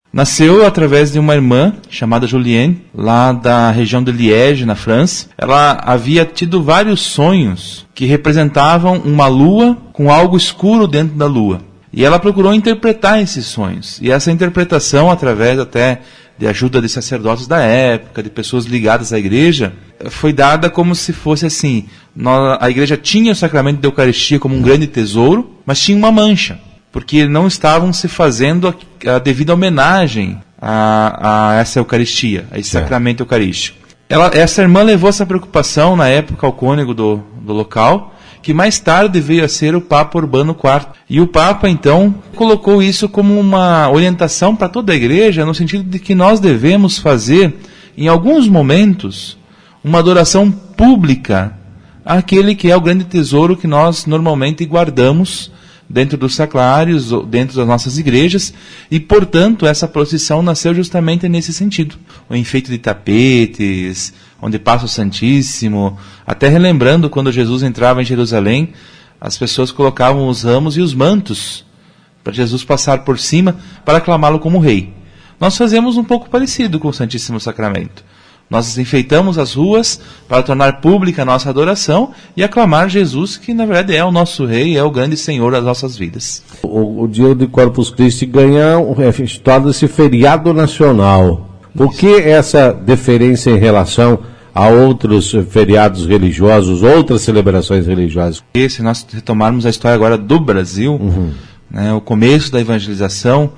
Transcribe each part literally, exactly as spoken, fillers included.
Nasceu através de uma irmã chamada Julienne, lá da região de Liège, na França. Ela havia tido vários sonhos que representavam uma lua com algo escuro dentro da lua. E ela procurou interpretar esses sonhos. E essa interpretação, através até de ajuda de sacerdotes da época, de pessoas ligadas à igreja, foi dada como se fosse assim: a igreja tinha o sacramento da Eucaristia como um grande tesouro, mas tinha uma mancha, porque não estavam se fazendo a, a devida homenagem a, a essa Eucaristia, a esse é. sacramento eucarístico. Ela, essa irmã levou essa preocupação na época ao cônego do, do local, que mais tarde veio a ser o Papa Urbano quarto. E o Papa, então, colocou isso como uma orientação para toda a igreja, no sentido de que nós devemos fazer, em alguns momentos, uma adoração pública àquele que é o grande tesouro que nós normalmente guardamos dentro dos sacrários, dentro das nossas igrejas, e, portanto, essa procissão nasceu justamente nesse sentido. O enfeite de tapetes, onde passa o Santíssimo, até relembrando quando Jesus entrava em Jerusalém, as pessoas colocavam os ramos e os mantos para Jesus passar por cima para aclamá-lo como rei. Nós fazemos um pouco parecido com o Santíssimo Sacramento. Nós enfeitamos as ruas para tornar pública a nossa adoração e aclamar Jesus, que na verdade é o nosso Rei, é o grande Senhor das nossas vidas. O, o dia de Corpus Christi ganha, é, torna-se feriado nacional. Por que essa deferência em relação a outros feriados religiosos, outras celebrações religiosas? E se nós retomarmos a história agora do Brasil, uhum. né, o começo da evangelização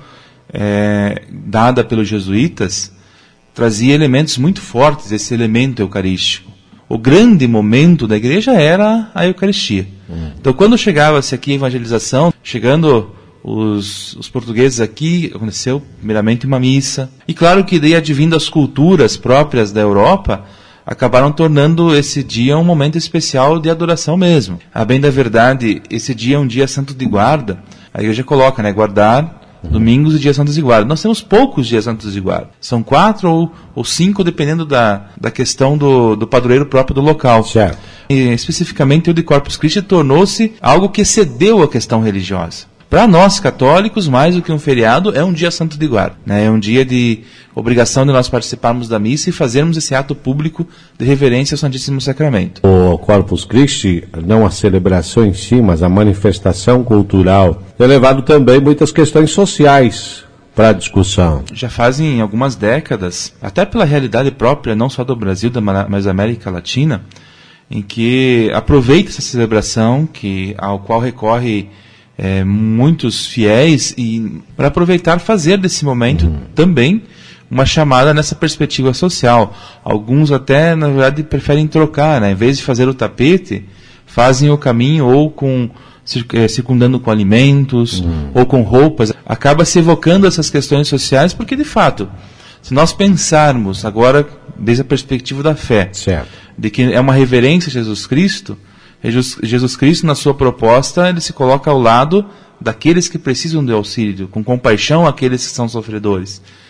é, dada pelos jesuítas, trazia elementos muito fortes desse elemento eucarístico. O grande momento da igreja era a Eucaristia. Uhum. Então, quando chegava-se aqui a evangelização, chegando os, os portugueses aqui, aconteceu primeiramente uma missa. E claro que daí, advindo as culturas próprias da Europa, acabaram tornando esse dia um momento especial de adoração mesmo. A bem da verdade, esse dia é um dia santo de guarda. A igreja coloca, né, guardar domingos e dias santos de guarda. Nós temos poucos dias santos de guarda. São quatro ou, ou cinco, dependendo da, da questão do, do padroeiro próprio do local. Certo. E, especificamente, o de Corpus Christi tornou-se algo que excedeu a questão religiosa. Para nós, católicos, mais do que um feriado, é um dia santo de guarda. Né? É um dia de obrigação de nós participarmos da missa e fazermos esse ato público de reverência ao Santíssimo Sacramento. O Corpus Christi, não a celebração em si, mas a manifestação cultural, tem levado também muitas questões sociais para a discussão. Já fazem algumas décadas, até pela realidade própria, não só do Brasil, mas da América Latina, em que aproveita essa celebração, que, ao qual recorre É, muitos fiéis, e para aproveitar fazer desse momento uhum. também uma chamada nessa perspectiva social. Alguns até, na verdade, preferem trocar, né? Em vez de fazer o tapete, fazem o caminho ou com circundando com alimentos uhum. ou com roupas. Acaba se evocando essas questões sociais, porque de fato, se nós pensarmos agora desde a perspectiva da fé, certo. de que é uma reverência a Jesus Cristo, Jesus, Jesus Cristo, na sua proposta, ele se coloca ao lado daqueles que precisam de auxílio, com compaixão àqueles que são sofredores.